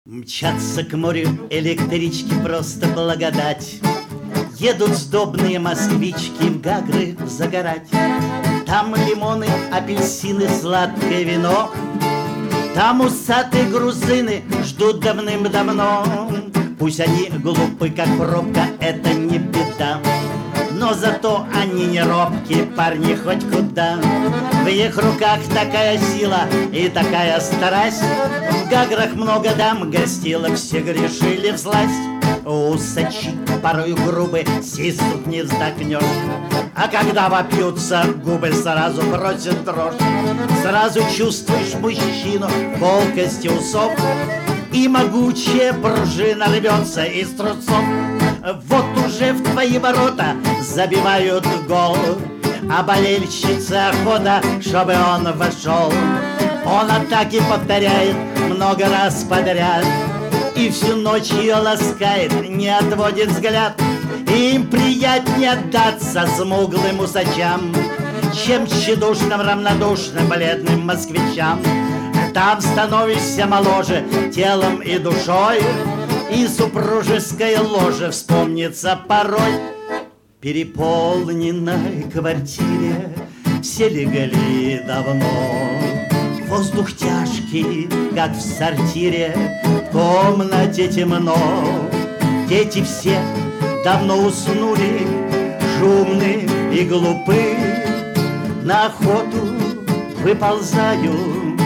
Мчатся к морю электрички, просто благодать. Едут сдобные москвички в Гагры загорать. Там лимоны, апельсины, сладкое вино. Там усатые грузины ждут давным-давно. Пусть они глупы, как пробка, это не беда. Но зато они не робкие, парни хоть куда. В их руках такая сила и такая страсть. В Гаграх много дам гостилок, все грешили всласть. Усачи порою грубы, сиснут не вздохнешь. А когда вопьются, губы сразу просят дрожь. Сразу чувствуешь мужчину, колкости усов. И могучая пружина рвется из трусов. Вот уже в твои ворота забивают гол, а болельщице охота, чтобы он вошел. Он атаки повторяет много раз подряд, и всю ночь ее ласкает, не отводит взгляд. И им приятнее отдаться смуглым усачам, чем тщедушным, равнодушным, бледным москвичам. Там становишься моложе телом и душой, и супружеское ложе вспомнится порой. В переполненной квартире все легли давно. Воздух тяжкий, как в сортире, в комнате темно. Дети все давно уснули, шумны и глупы. На охоту выползают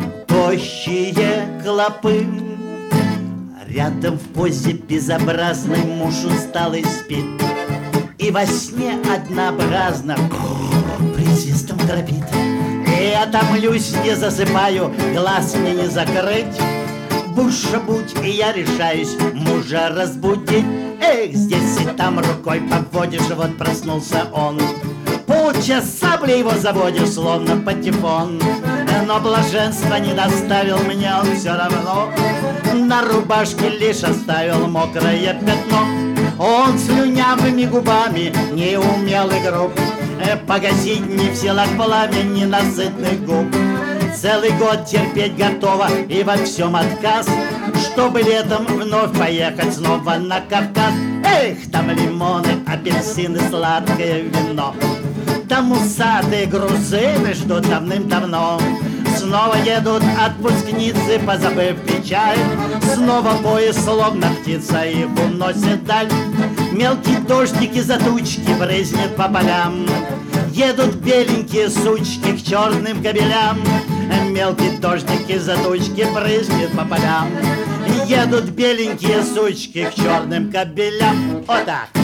тощие клопы. Рядом в позе безобразной муж усталый спит, и во сне однообразно присвистом храпит. И я томлюсь, не засыпаю, глаз мне не закрыть. Буша будь, и я решаюсь мужа разбудить. Эх, здесь и там рукой поводишь, вот проснулся он. Полчаса бля его заводишь, словно патефон. Но блаженства не доставил мне он все равно. На рубашке лишь оставил мокрое пятно. Он слюнявыми губами неумелый груб, погасить не в силах пламя ненасытных губ. Целый год терпеть готова и во всем отказ, чтобы летом вновь поехать снова на Кавказ. Эх, там лимоны, апельсины, сладкое вино. Там усатые грузины ждут давным-давно. Снова едут отпускницы, позабыв печаль. Снова поезд, словно птица, их уносит даль. Мелкие дождики за тучки брызнет по полям. Едут беленькие сучки к черным кобелям. Мелкие дождики за тучки брызнет по полям. Едут беленькие сучки к черным кобелям. Вот так.